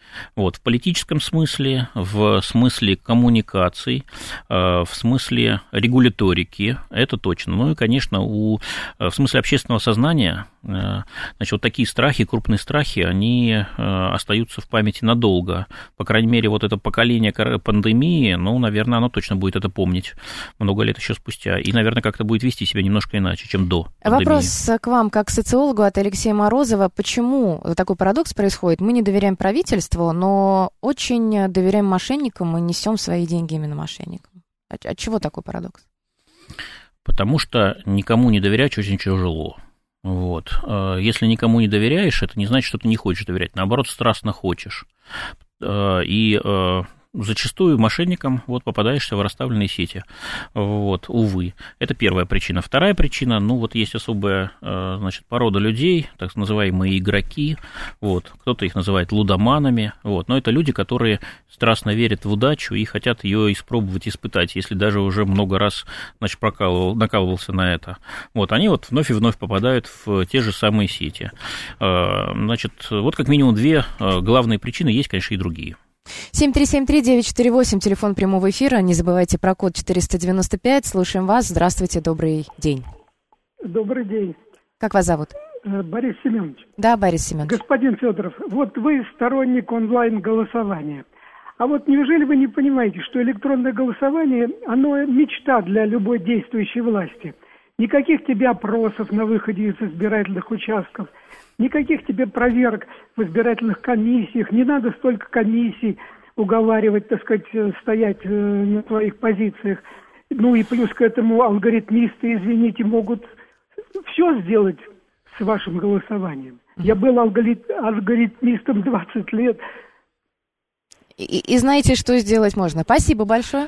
Вот, в политическом смысле, в смысле коммуникаций, в смысле регуляторики, это точно. Ну и, конечно, в смысле общественного сознания, значит, вот такие страхи, крупные страхи, они остаются в памяти надолго. По крайней мере, вот это поколение пандемии, ну, наверное, оно точно будет это помнить много лет еще спустя. И, наверное, как-то будет вести себя немножко иначе, чем до пандемии. Вопрос к вам, как к социологу, от Алексея Морозова. Почему такой парадокс происходит? Мы не доверяем правительству, но очень доверяем мошенникам и несем свои деньги именно мошенникам. От чего такой парадокс? Потому что никому не доверять очень тяжело. Вот. Если никому не доверяешь, это не значит, что ты не хочешь доверять. Наоборот, страстно хочешь. И зачастую мошенникам вот попадаешься в расставленные сети. Вот, увы. Это первая причина. Вторая причина, ну вот есть особая, значит, порода людей, так называемые игроки, вот, кто-то их называет лудоманами, вот, но это люди, которые страстно верят в удачу и хотят ее испробовать, испытать, если даже уже много раз, значит, накалывался на это. Вот, они вот вновь и вновь попадают в те же самые сети. Значит, вот как минимум две главные причины, есть, конечно, и другие. 7373948, телефон прямого эфира. Не забывайте про код 495. Слушаем вас. Здравствуйте, добрый день. Добрый день. Как вас зовут? Борис Семенович. Да, Борис Семенович. Господин Федоров, вот вы сторонник онлайн-голосования. А вот неужели вы не понимаете, что электронное голосование, оно мечта для любой действующей власти? Никаких тебе опросов на выходе из избирательных участков, никаких тебе проверок в избирательных комиссиях, не надо столько комиссий уговаривать, так сказать, стоять на своих позициях. Ну и плюс к этому алгоритмисты, извините, могут все сделать с вашим голосованием. Я был алгоритмистом 20 лет. И знаете, что сделать можно? Спасибо большое.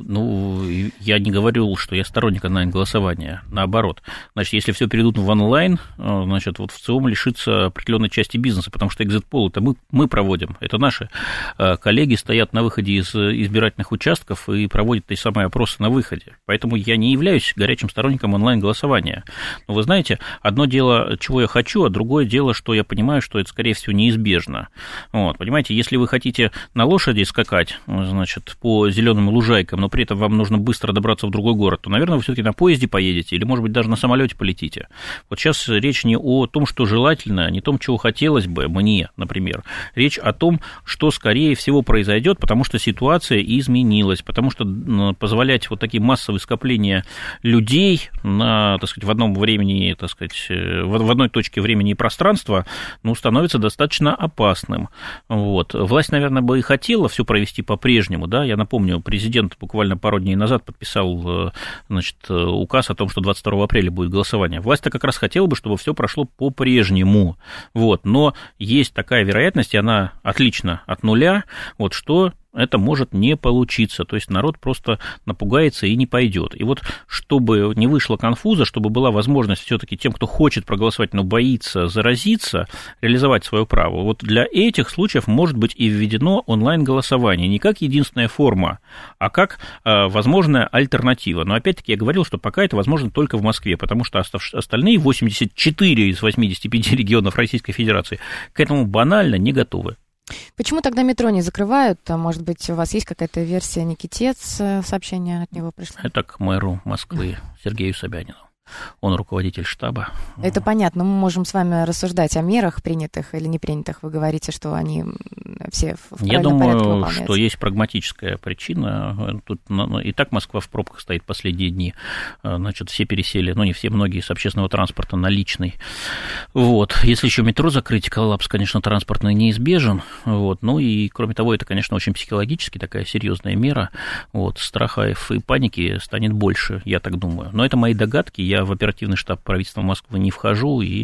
Ну, я не говорил, что я сторонник онлайн-голосования, наоборот. Значит, если все перейдут в онлайн, значит, вот ВЦИОМ лишится определенной части бизнеса, потому что экзит-пол это мы проводим, это наши коллеги стоят на выходе из избирательных участков и проводят те самые опросы на выходе. Поэтому я не являюсь горячим сторонником онлайн-голосования. Но вы знаете, одно дело, чего я хочу, а другое дело, что я понимаю, что это, скорее всего, неизбежно. Вот, понимаете, если вы хотите на лошади скакать, значит, по зеленым лужайкам, но при этом вам нужно быстро добраться в другой город, то, наверное, вы все-таки на поезде поедете или, может быть, даже на самолете полетите. Вот сейчас речь не о том, что желательно, не о том, чего хотелось бы мне, например. Речь о том, что, скорее всего, произойдет, потому что ситуация изменилась, потому что позволять вот такие массовые скопления людей на, так сказать, в одном времени, так сказать, в одной точке времени и пространства, ну, становится достаточно опасным. Вот. Власть, наверное, бы и хотела все провести по-прежнему, да, я напомню, президент буквально пару дней назад подписал, значит, указ о том, что 22 апреля будет голосование. Власть-то как раз хотела бы, чтобы все прошло по-прежнему, вот, но есть такая вероятность, и она отлична от нуля, вот, что это может не получиться, то есть народ просто напугается и не пойдет. И вот чтобы не вышло конфуза, чтобы была возможность все-таки тем, кто хочет проголосовать, но боится заразиться, реализовать свое право, вот для этих случаев может быть и введено онлайн-голосование не как единственная форма, а как возможная альтернатива. Но опять-таки я говорил, что пока это возможно только в Москве, потому что остальные 84 из 85 регионов Российской Федерации к этому банально не готовы. Почему тогда метро не закрывают? Может быть, у вас есть какая-то версия? Никитец, сообщение от него пришло? Это к мэру Москвы Сергею Собянину. Он руководитель штаба. Это понятно. Мы можем с вами рассуждать о мерах, принятых или не принятых. Вы говорите, что они все в правильном порядке выполняются. Я думаю, что есть прагматическая причина. Тут и так Москва в пробках стоит последние дни. Значит, все пересели, ну, не все, многие с общественного транспорта на личный. Вот. Если еще метро закрыть, коллапс, конечно, транспортный неизбежен. Вот. Ну и, кроме того, это, конечно, очень психологически такая серьезная мера. Вот. Страха и паники станет больше, я так думаю. Но это мои догадки. Я в оперативный штаб правительства Москвы не вхожу и,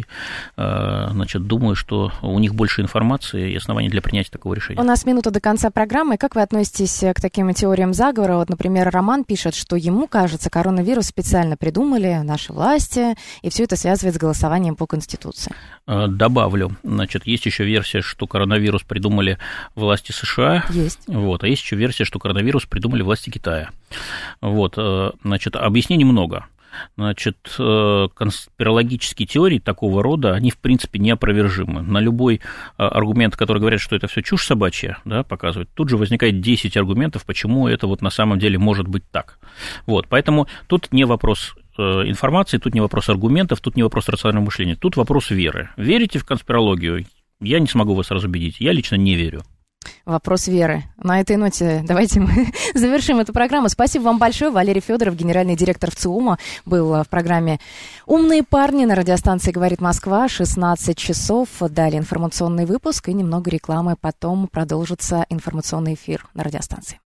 значит, думаю, что у них больше информации и оснований для принятия такого решения. У нас минута до конца программы. Как вы относитесь к таким теориям заговора? Вот, например, Роман пишет, что ему кажется, коронавирус специально придумали наши власти, и все это связывает с голосованием по Конституции. Добавлю. Значит, есть еще версия, что коронавирус придумали власти США. Есть. Вот, а есть еще версия, что коронавирус придумали власти Китая. Вот, значит, объяснений много. значит, конспирологические теории такого рода, они, в принципе, неопровержимы. На любой аргумент, который говорит, что это все чушь собачья, да, показывает, тут же возникает 10 аргументов, почему это вот на самом деле может быть так. Вот, поэтому тут не вопрос информации, тут не вопрос аргументов, тут не вопрос рационального мышления, тут вопрос веры. Верите в конспирологию? Я не смогу вас разубедить, я лично не верю. Вопрос веры. На этой ноте давайте мы завершим эту программу. Спасибо вам большое. Валерий Федоров, генеральный директор ВЦИУМа, был в программе «Умные парни» на радиостанции «Говорит Москва». 16 часов. Далее информационный выпуск и немного рекламы. Потом продолжится информационный эфир на радиостанции.